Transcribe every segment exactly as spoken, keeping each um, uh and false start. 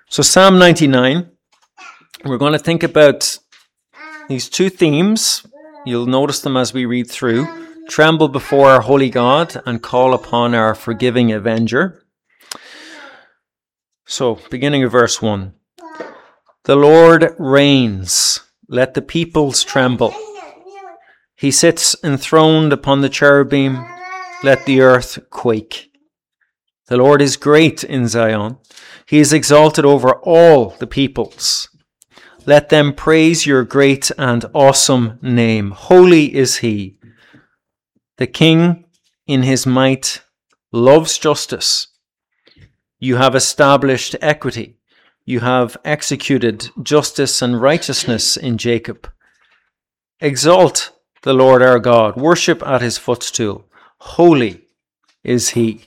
So Psalm ninety-nine, we're going to think about these two themes. You'll notice them as we read through. Tremble before our holy God and call upon our forgiving avenger. So, beginning of verse one. The Lord reigns, let the peoples tremble. He sits enthroned upon the cherubim, let the earth quake. The Lord is great in Zion. He is exalted over all the peoples. Let them praise your great and awesome name. Holy is he. The King in his might loves justice. You have established equity. You have executed justice and righteousness in Jacob. Exalt the Lord our God. Worship at his footstool. Holy is he.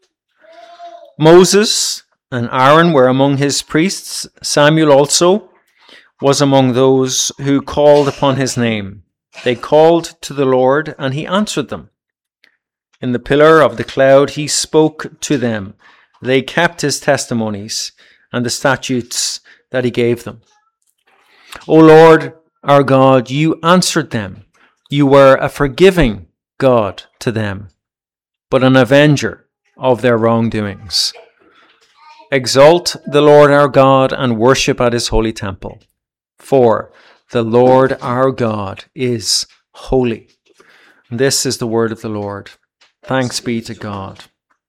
Moses and Aaron were among his priests. Samuel also was among those who called upon his name. They called to the Lord, and he answered them. In the pillar of the cloud he spoke to them. They kept his testimonies and the statutes that he gave them. O Lord, our God, you answered them. You were a forgiving God to them, but an avenger of their wrongdoings. Exalt the Lord our God and worship at his holy temple. For the Lord our God is holy. This is the word of the Lord. Thanks be to God.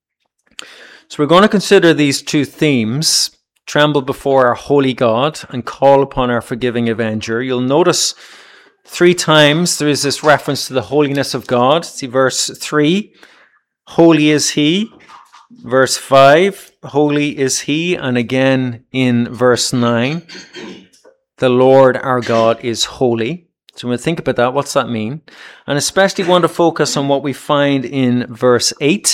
So we're going to consider these two themes. Tremble before our holy God and call upon our forgiving avenger. You'll notice three times there is this reference to the holiness of God. See verse three, holy is he. Verse five, holy is he. And again in verse nine, the Lord our God is holy. So when we think about that, what's that mean? And especially want to focus on what we find in verse eight.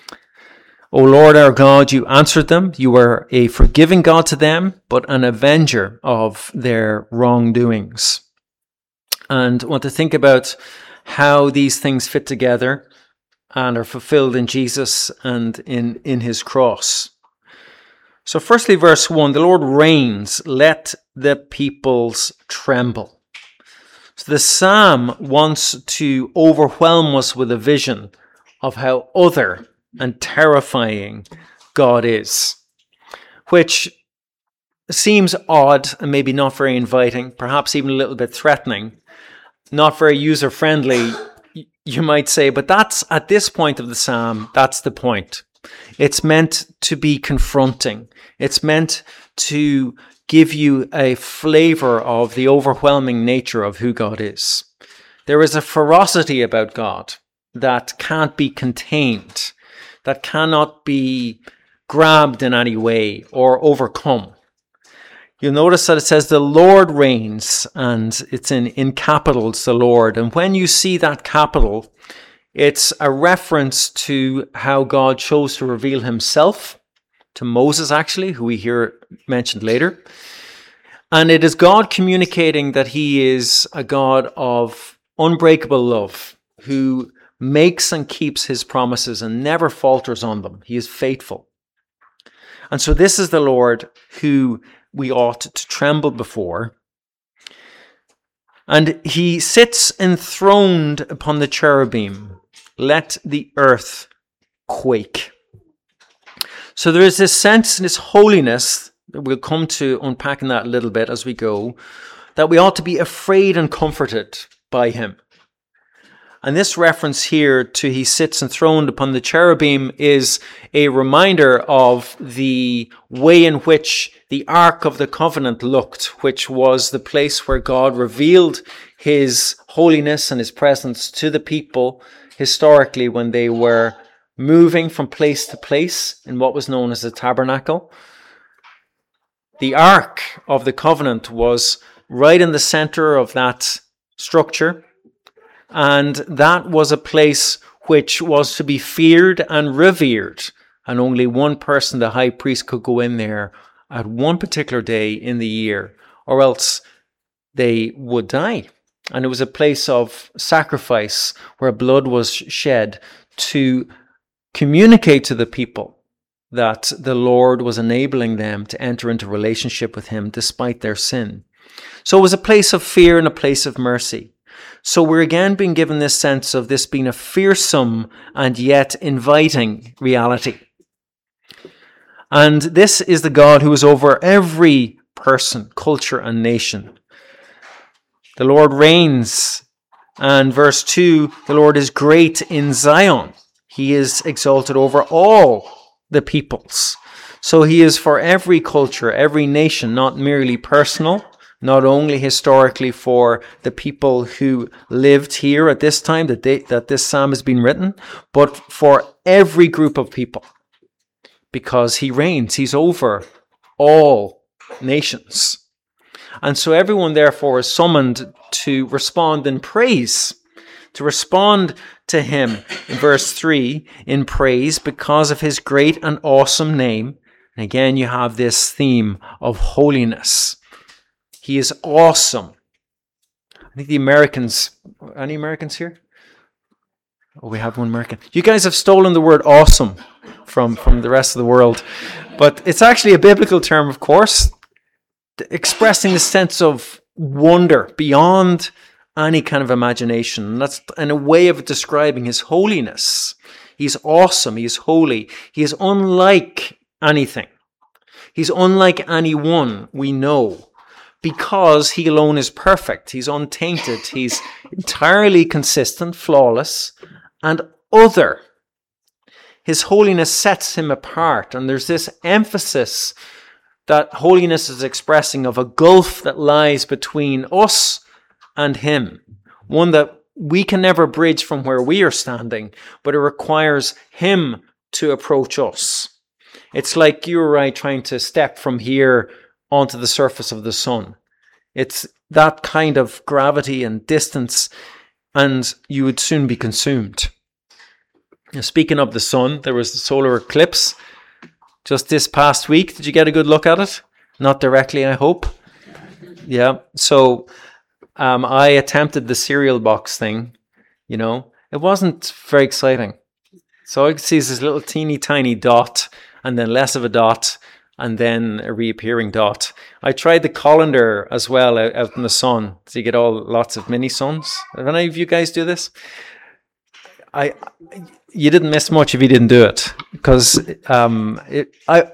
O Lord our God, you answered them. You were a forgiving God to them, but an avenger of their wrongdoings. And want to think about how these things fit together and are fulfilled in Jesus and in, in his cross. So firstly, verse one, the Lord reigns, let the peoples tremble. So the psalm wants to overwhelm us with a vision of how other and terrifying God is, which seems odd and maybe not very inviting, perhaps even a little bit threatening, not very user-friendly, you might say, but that's at this point of the psalm, that's the point. It's meant to be confronting. It's meant to give you a flavor of the overwhelming nature of who God is. There is a ferocity about God that can't be contained, that cannot be grabbed in any way or overcome. You'll notice that it says the Lord reigns, and it's in, in capitals, the Lord. And when you see that capital, it's a reference to how God chose to reveal himself to Moses, actually, who we hear mentioned later. And it is God communicating that he is a God of unbreakable love, who makes and keeps his promises and never falters on them. He is faithful. And so this is the Lord who we ought to tremble before. And he sits enthroned upon the cherubim. Let the earth quake. So there is this sense, this holiness, that we'll come to unpacking that a little bit as we go, that we ought to be afraid and comforted by him. And this reference here to he sits enthroned upon the cherubim is a reminder of the way in which the Ark of the Covenant looked, which was the place where God revealed his holiness and his presence to the people historically when they were moving from place to place in what was known as the tabernacle. The Ark of the Covenant was right in the center of that structure. And that was a place which was to be feared and revered. And only one person, the high priest, could go in there at one particular day in the year, or else they would die. And it was a place of sacrifice where blood was shed to communicate to the people that the Lord was enabling them to enter into relationship with him despite their sin. So it was a place of fear and a place of mercy. So we're again being given this sense of this being a fearsome and yet inviting reality. And this is the God who is over every person, culture, and nation. The Lord reigns. And verse two, the Lord is great in Zion. He is exalted over all the peoples. So he is for every culture, every nation, not merely personal, not only historically for the people who lived here at this time, the date that this psalm has been written, but for every group of people. Because he reigns, he's over all nations. And so everyone therefore is summoned to respond in praise, to respond to him in verse three in praise because of his great and awesome name. And again, you have this theme of holiness. He is awesome. I think the Americans, any Americans here? Oh, we have one American. You guys have stolen the word awesome from, from the rest of the world. But it's actually a biblical term, of course, expressing the sense of wonder beyond any kind of imagination. And that's in a way of describing his holiness. He's awesome. He's holy. He is unlike anything. He's unlike anyone we know because he alone is perfect. He's untainted. He's entirely consistent, flawless, and other. His holiness sets him apart. And there's this emphasis that holiness is expressing of a gulf that lies between us and him. One that we can never bridge from where we are standing, but it requires him to approach us. It's like you or I trying to step from here onto the surface of the sun. It's that kind of gravity and distance, and you would soon be consumed. Now, speaking of the sun, there was the solar eclipse just this past week. Did you get a good look at it? Not directly, I hope. Yeah. So um, I attempted the cereal box thing. You know, it wasn't very exciting. So I could see this little teeny tiny dot, and then less of a dot, and then a reappearing dot. I tried the colander as well out, out in the sun, so you get all lots of mini suns. Have any of you guys do this? I, you didn't miss much if you didn't do it, because um, it, I,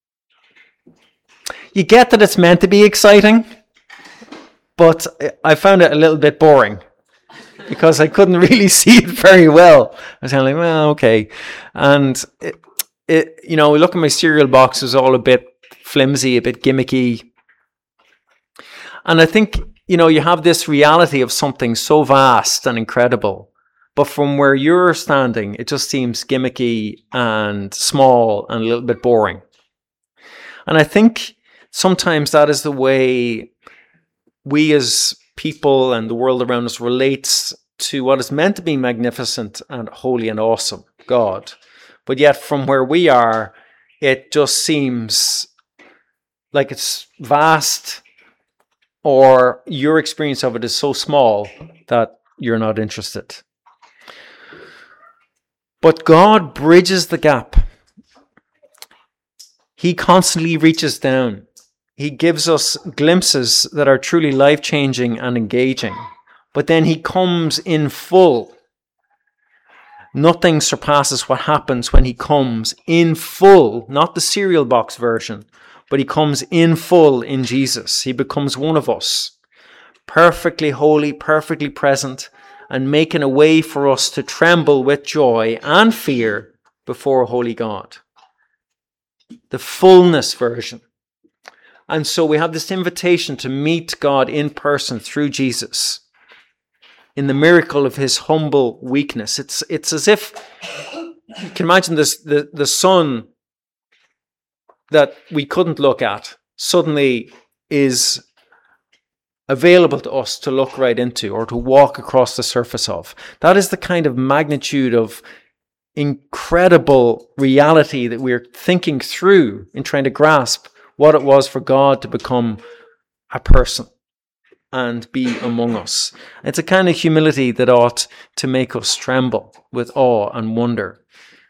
you get that it's meant to be exciting, but I found it a little bit boring because I couldn't really see it very well. I was kind of like, well, okay, and it, it, you know, look at my cereal box, it was all a bit flimsy, a bit gimmicky, and I think, you know, you have this reality of something so vast and incredible. But from where you're standing, it just seems gimmicky and small and a little bit boring. And I think sometimes that is the way we as people and the world around us relates to what is meant to be magnificent and holy and awesome, God. But yet from where we are, it just seems like it's vast, or your experience of it is so small that you're not interested. But God bridges the gap. He constantly reaches down. He gives us glimpses that are truly life-changing and engaging. But then he comes in full. Nothing surpasses what happens when he comes in full, not the cereal box version, but he comes in full in Jesus. He becomes one of us, perfectly holy, perfectly present, and making a way for us to tremble with joy and fear before a holy God. The fullness version. And so we have this invitation to meet God in person through Jesus, in the miracle of his humble weakness. It's it's as if, you can imagine this, the, the sun that we couldn't look at suddenly is available to us to look right into or to walk across the surface of. That is the kind of magnitude of incredible reality that we're thinking through in trying to grasp what it was for God to become a person and be among us. It's a kind of humility that ought to make us tremble with awe and wonder.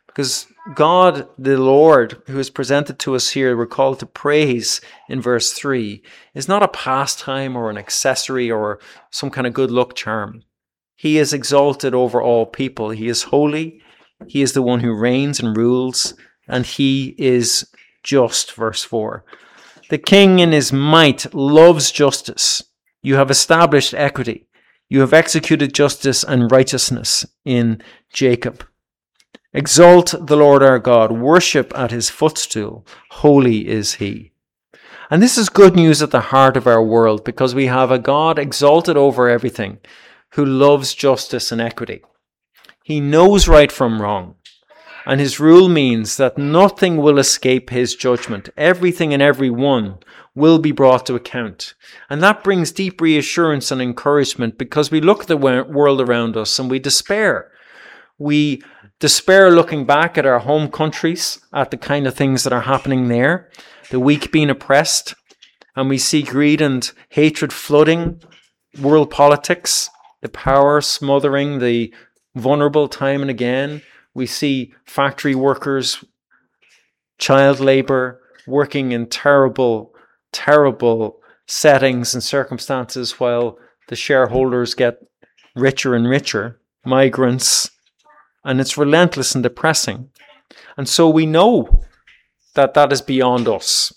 Because God, the Lord, who is presented to us here, we're called to praise in verse three, is not a pastime or an accessory or some kind of good luck charm. He is exalted over all people. He is holy. He is the one who reigns and rules, and he is just, verse four. The king in his might loves justice. You have established equity. You have executed justice and righteousness in Jacob. Exalt the Lord our God. Worship at his footstool. Holy is he. And this is good news at the heart of our world, because we have a God exalted over everything, who loves justice and equity. He knows right from wrong. And his rule means that nothing will escape his judgment. Everything and everyone will be brought to account. And that brings deep reassurance and encouragement, because we look at the world around us and we despair. We despair looking back at our home countries, at the kind of things that are happening there, the weak being oppressed, and we see greed and hatred flooding world politics, the power smothering the vulnerable time and again. We see factory workers, child labor, working in terrible, terrible settings and circumstances while the shareholders get richer and richer, migrants, and it's relentless and depressing. And so we know that that is beyond us.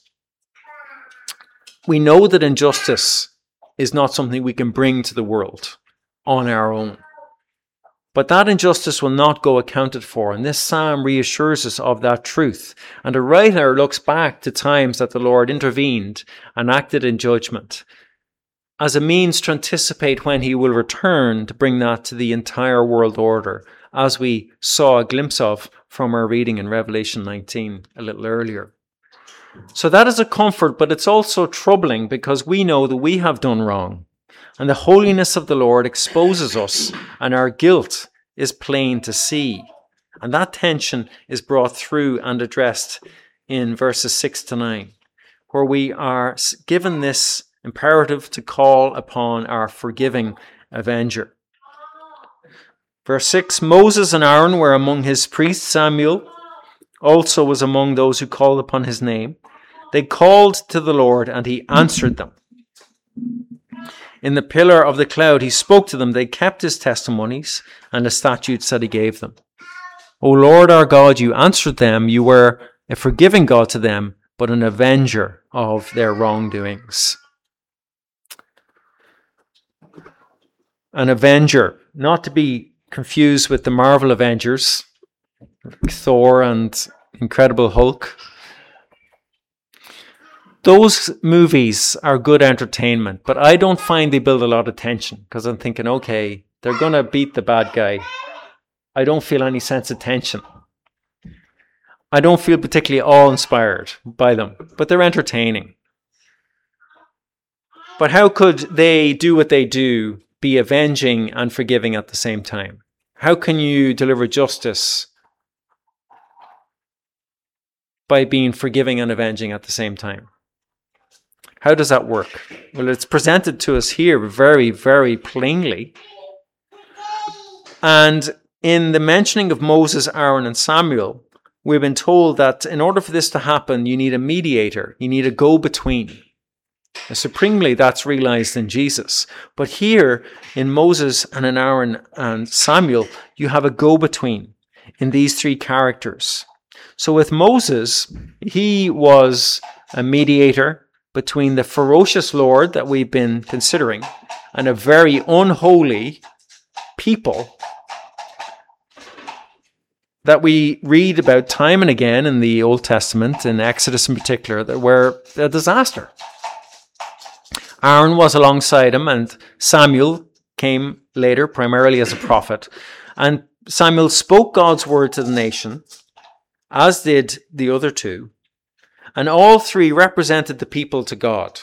We know that injustice is not something we can bring to the world on our own. But that injustice will not go accounted for, and this psalm reassures us of that truth. And the writer looks back to times that the Lord intervened and acted in judgment as a means to anticipate when he will return to bring that to the entire world order, as we saw a glimpse of from our reading in Revelation nineteen a little earlier. So that is a comfort, but it's also troubling, because we know that we have done wrong. And the holiness of the Lord exposes us, and our guilt is plain to see. And that tension is brought through and addressed in verses six to nine, where we are given this imperative to call upon our forgiving avenger. Verse six, Moses and Aaron were among his priests. Samuel also was among those who called upon his name. They called to the Lord, and he answered them. In the pillar of the cloud, he spoke to them. They kept his testimonies and the statutes that he gave them. O Lord our God, you answered them. You were a forgiving God to them, but an avenger of their wrongdoings. An avenger, not to be confused with the Marvel Avengers, Thor and Incredible Hulk. Those movies are good entertainment, but I don't find they build a lot of tension, because I'm thinking, okay, they're going to beat the bad guy. I don't feel any sense of tension. I don't feel particularly awe-inspired by them, but they're entertaining. But how could they do what they do, be avenging and forgiving at the same time? How can you deliver justice by being forgiving and avenging at the same time? How does that work? Well, it's presented to us here very, very plainly. And in the mentioning of Moses, Aaron, and Samuel, we've been told that in order for this to happen, you need a mediator. You need a go-between. And supremely, that's realized in Jesus. But here, in Moses and in Aaron and Samuel, you have a go-between in these three characters. So with Moses, he was a mediator between the ferocious Lord that we've been considering and a very unholy people that we read about time and again in the Old Testament, in Exodus in particular, that were a disaster. Aaron was alongside him, and Samuel came later, primarily as a prophet. And Samuel spoke God's word to the nation, as did the other two. And all three represented the people to God.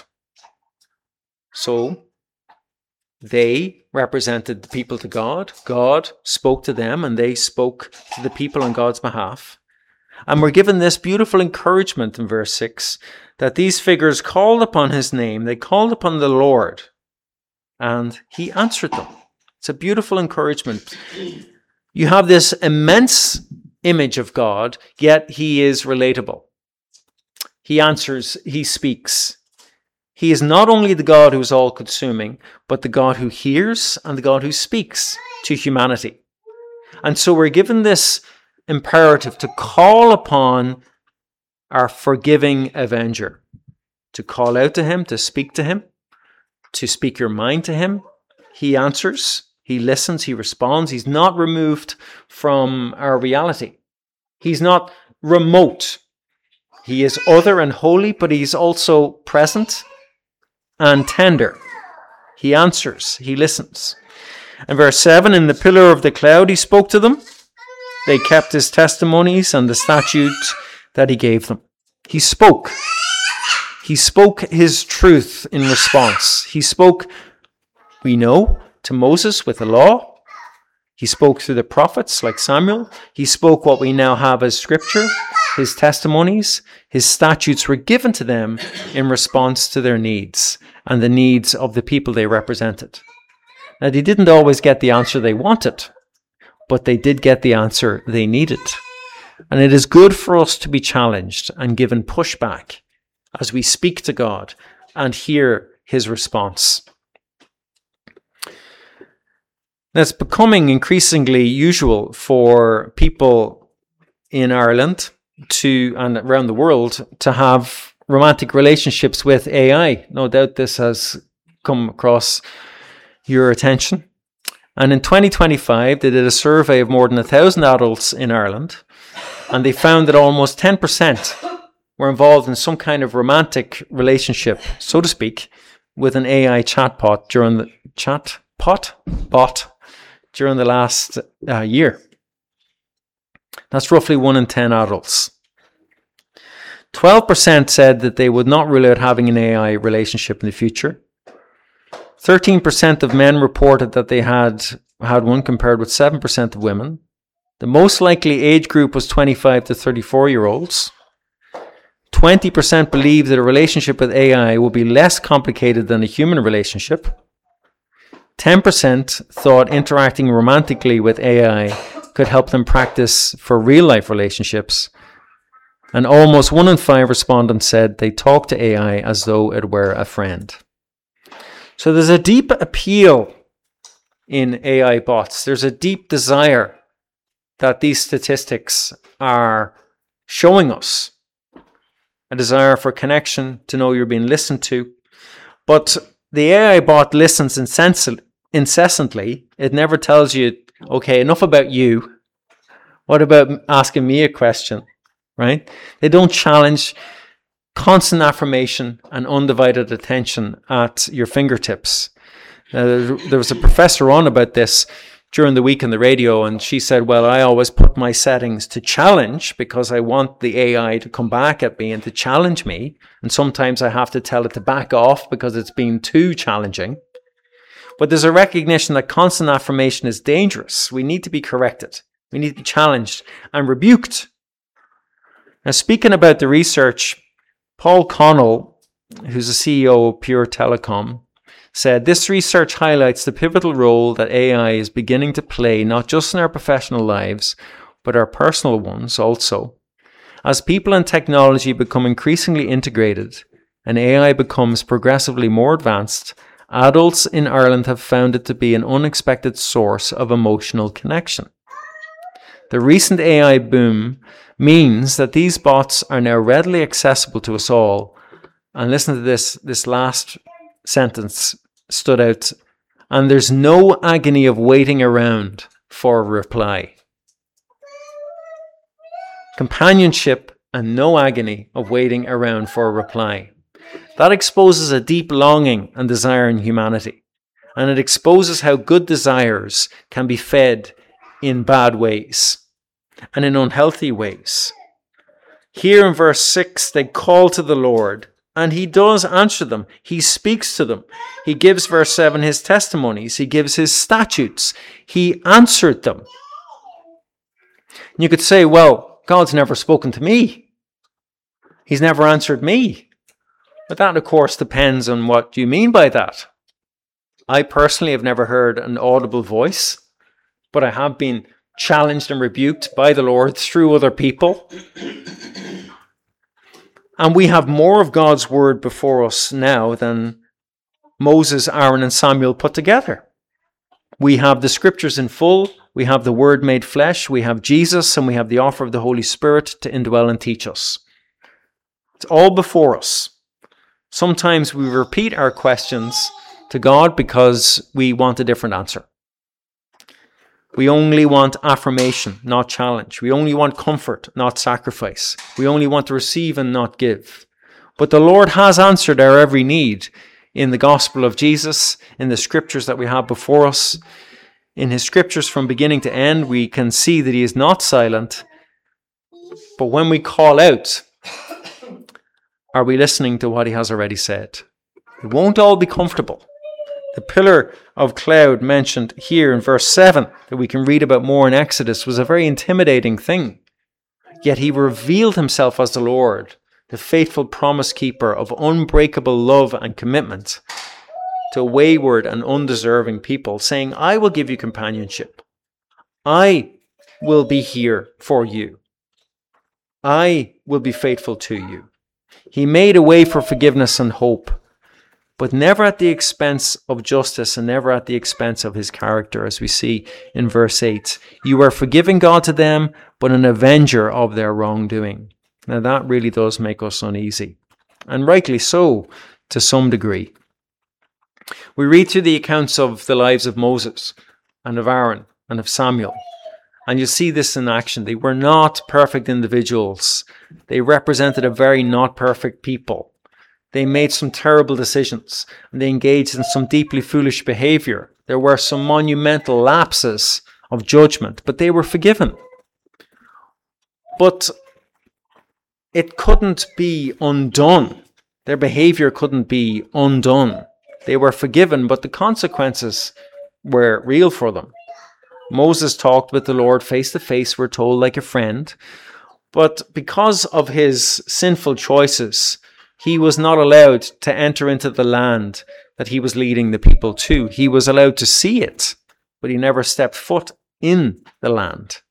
So they represented the people to God. God spoke to them, and they spoke to the people on God's behalf. And we're given this beautiful encouragement in verse six, that these figures called upon his name, they called upon the Lord, and he answered them. It's a beautiful encouragement. You have this immense image of God, yet he is relatable. He answers, he speaks. He is not only the God who is all-consuming, but the God who hears and the God who speaks to humanity. And so we're given this imperative to call upon our forgiving avenger, to call out to him, to speak to him, to speak your mind to him. He answers, he listens, he responds. He's not removed from our reality. He's not remote. He is other and holy, but he's also present and tender. He answers, he listens. In verse seven, in the pillar of the cloud he spoke to them. They kept his testimonies and the statutes that he gave them. He spoke. He spoke his truth in response. He spoke, we know, to Moses with the law. He spoke through the prophets like Samuel. He spoke what we now have as scripture, his testimonies. His statutes were given to them in response to their needs and the needs of the people they represented. Now, they didn't always get the answer they wanted, but they did get the answer they needed. And it is good for us to be challenged and given pushback as we speak to God and hear his response. Now, it's becoming increasingly usual for people in Ireland to and around the world to have romantic relationships with A I. No doubt this has come across your attention. And in twenty twenty-five, they did a survey of more than a thousand adults in Ireland, and they found that almost ten percent were involved in some kind of romantic relationship, so to speak, with an A I chatbot during the chatbot bot during the last uh, year. That's roughly one in ten adults. twelve percent said that they would not rule out having an A I relationship in the future. thirteen percent of men reported that they had had one, compared with seven percent of women. The most likely age group was twenty-five to thirty-four year olds. twenty percent believed that a relationship with A I will be less complicated than a human relationship. ten percent thought interacting romantically with A I could help them practice for real-life relationships. And almost one in five respondents said they talk to A I as though it were a friend. So there's a deep appeal in A I bots. There's a deep desire that these statistics are showing us. A desire for connection, to know you're being listened to. But the A I bot listens incessantly. It never tells you, okay, enough about you. What about asking me a question, right? They don't challenge. Constant affirmation and undivided attention at your fingertips. Uh, there was a professor on about this during the week on the radio, and she said, well, I always put my settings to challenge because I want the A I to come back at me and to challenge me. And sometimes I have to tell it to back off because it's been too challenging. But there's a recognition that constant affirmation is dangerous. We need to be corrected. We need to be challenged and rebuked. Now, speaking about the research, Paul Connell, who's the C E O of Pure Telecom, said, this research highlights the pivotal role that A I is beginning to play, not just in our professional lives, but our personal ones also. As people and technology become increasingly integrated and A I becomes progressively more advanced, adults in Ireland have found it to be an unexpected source of emotional connection. The recent A I boom means that these bots are now readily accessible to us all. And listen to this, this last sentence stood out. And there's no agony of waiting around for a reply. Companionship and no agony of waiting around for a reply. That exposes a deep longing and desire in humanity. And it exposes how good desires can be fed in bad ways and in unhealthy ways. Here in verse six, they call to the Lord, and he does answer them. He speaks to them. He gives, verse seven, his testimonies. He gives his statutes. He answered them. And you could say, well, God's never spoken to me. He's never answered me. But that, of course, depends on what you mean by that. I personally have never heard an audible voice, but I have been challenged and rebuked by the Lord through other people. And we have more of God's word before us now than Moses, Aaron, and Samuel put together. We have the scriptures in full. We have the word made flesh. We have Jesus, and we have the offer of the Holy Spirit to indwell and teach us. It's all before us. Sometimes we repeat our questions to God because we want a different answer. We only want affirmation, not challenge. We only want comfort, not sacrifice. We only want to receive and not give. But the Lord has answered our every need in the gospel of Jesus, in the scriptures that we have before us. In his scriptures from beginning to end, we can see that he is not silent. But when we call out, are we listening to what he has already said? It won't all be comfortable. The pillar of cloud mentioned here in verse seven, that we can read about more in Exodus, was a very intimidating thing. Yet he revealed himself as the Lord, the faithful promise keeper of unbreakable love and commitment to wayward and undeserving people, saying, I will give you companionship. I will be here for you. I will be faithful to you. He made a way for forgiveness and hope, but never at the expense of justice and never at the expense of his character, as we see in verse eight. You are forgiving God to them, but an avenger of their wrongdoing. Now that really does make us uneasy, and rightly so to some degree. We read through the accounts of the lives of Moses and of Aaron and of Samuel, and you see this in action. They were not perfect individuals. They represented a very not perfect people. They made some terrible decisions, and they engaged in some deeply foolish behavior. There were some monumental lapses of judgment, but they were forgiven. But it couldn't be undone. Their behavior couldn't be undone. They were forgiven, but the consequences were real for them. Moses talked with the Lord face to face, we're told, like a friend. But because of his sinful choices, he was not allowed to enter into the land that he was leading the people to. He was allowed to see it, but he never stepped foot in the land.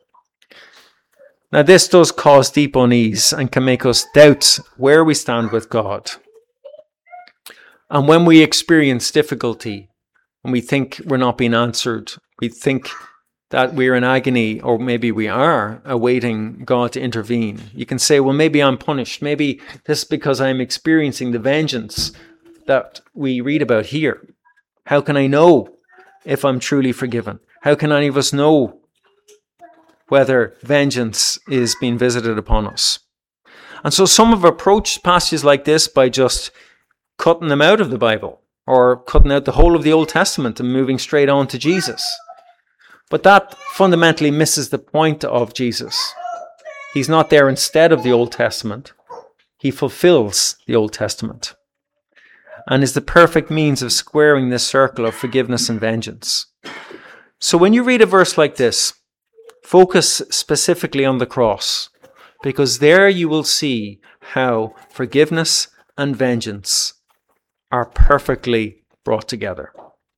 Now, this does cause deep unease and can make us doubt where we stand with God. And when we experience difficulty and we think we're not being answered, we think that we're in agony, or maybe we are awaiting God to intervene. You can say, well, maybe I'm punished. Maybe this is because I'm experiencing the vengeance that we read about here. How can I know if I'm truly forgiven? How can any of us know whether vengeance is being visited upon us? And so some have approached passages like this by just cutting them out of the Bible, or cutting out the whole of the Old Testament and moving straight on to Jesus. But that fundamentally misses the point of Jesus. He's not there instead of the Old Testament. He fulfills the Old Testament and is the perfect means of squaring this circle of forgiveness and vengeance. So when you read a verse like this, focus specifically on the cross, because there you will see how forgiveness and vengeance are perfectly brought together.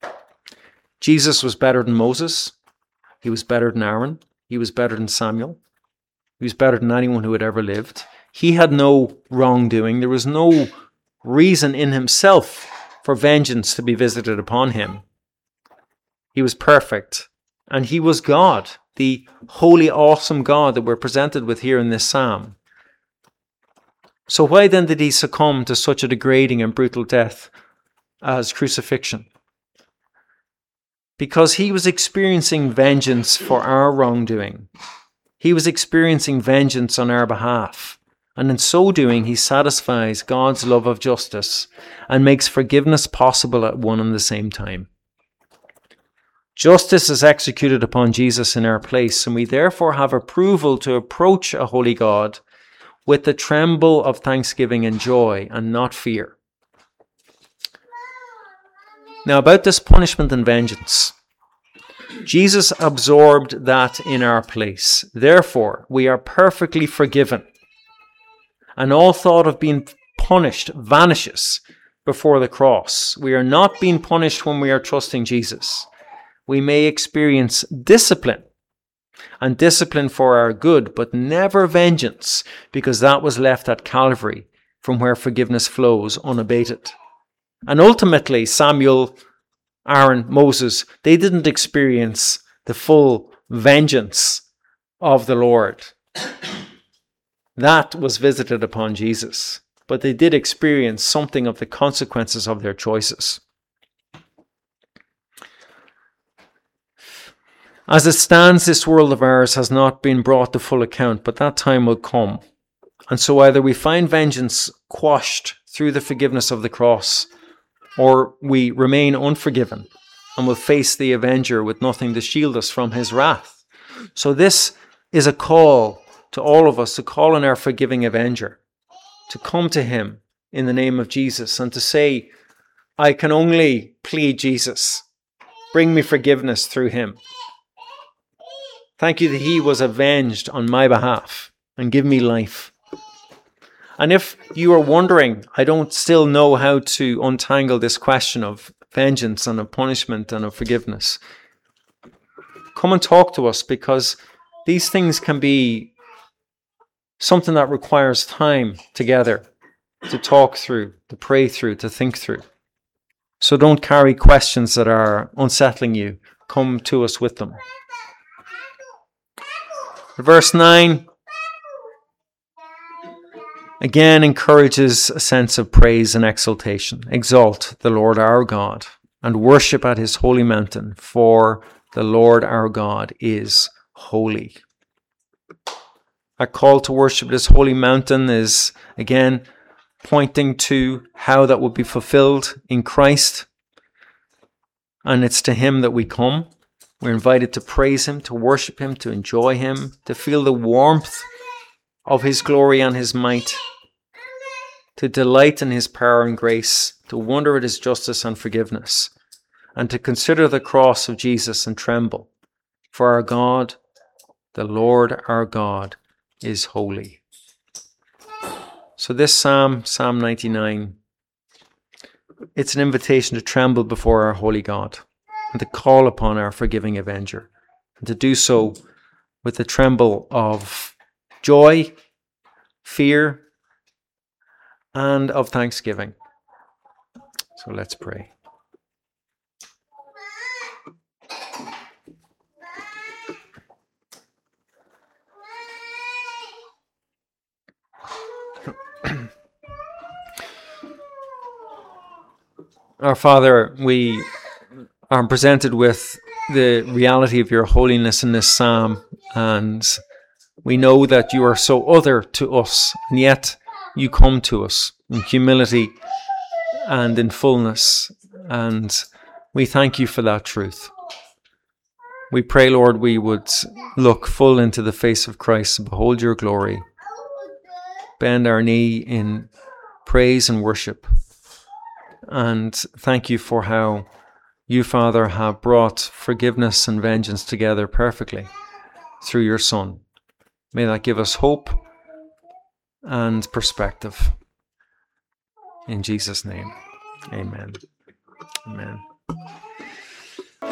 Jesus was better than Moses. He was better than Aaron. He was better than Samuel. He was better than anyone who had ever lived. He had no wrongdoing. There was no reason in himself for vengeance to be visited upon him. He was perfect. And he was God, the holy, awesome God that we're presented with here in this psalm. So why then did he succumb to such a degrading and brutal death as crucifixion? Because he was experiencing vengeance for our wrongdoing. He was experiencing vengeance on our behalf. And in so doing, he satisfies God's love of justice and makes forgiveness possible at one and the same time. Justice is executed upon Jesus in our place, and we therefore have approval to approach a holy God with the tremble of thanksgiving and joy, and not fear. Now, about this punishment and vengeance, Jesus absorbed that in our place. Therefore, we are perfectly forgiven, and all thought of being punished vanishes before the cross. We are not being punished when we are trusting Jesus. We may experience discipline and discipline for our good, but never vengeance, because that was left at Calvary, from where forgiveness flows unabated. And ultimately, Samuel, Aaron, Moses, they didn't experience the full vengeance of the Lord. That was visited upon Jesus, but they did experience something of the consequences of their choices. As it stands, this world of ours has not been brought to full account, but that time will come. And so either we find vengeance quashed through the forgiveness of the cross, or we remain unforgiven and will face the avenger with nothing to shield us from his wrath. So this is a call to all of us to call on our forgiving avenger, to come to him in the name of Jesus and to say, I can only plead Jesus. Bring me forgiveness through him. Thank you that he was avenged on my behalf and give me life. And if you are wondering, I don't still know how to untangle this question of vengeance and of punishment and of forgiveness, come and talk to us, because these things can be something that requires time together to talk through, to pray through, to think through. So don't carry questions that are unsettling you. Come to us with them. Verse nine again encourages a sense of praise and exaltation. Exalt the Lord our God and worship at his holy mountain, for the Lord our God is holy. A call to worship this holy mountain is again pointing to how that will be fulfilled in Christ. And it's to him that we come. We're invited to praise him, to worship him, to enjoy him, to feel the warmth of his glory and his might, to delight in his power and grace, to wonder at his justice and forgiveness, and to consider the cross of Jesus and tremble. For our God, the Lord our God, is holy. So this psalm, Psalm ninety-nine, it's an invitation to tremble before our holy God and to call upon our forgiving avenger, and to do so with the tremble of joy, fear, and of thanksgiving. So let's pray. Our Father, we are presented with the reality of your holiness in this psalm, and we know that you are so other to us, and yet you come to us in humility and in fullness, and we thank you for that truth. We pray, Lord, we would look full into the face of Christ and behold your glory, bend our knee in praise and worship, and thank you for how you, Father, have brought forgiveness and vengeance together perfectly through your Son. May that give us hope and perspective. In Jesus' name, amen. Amen.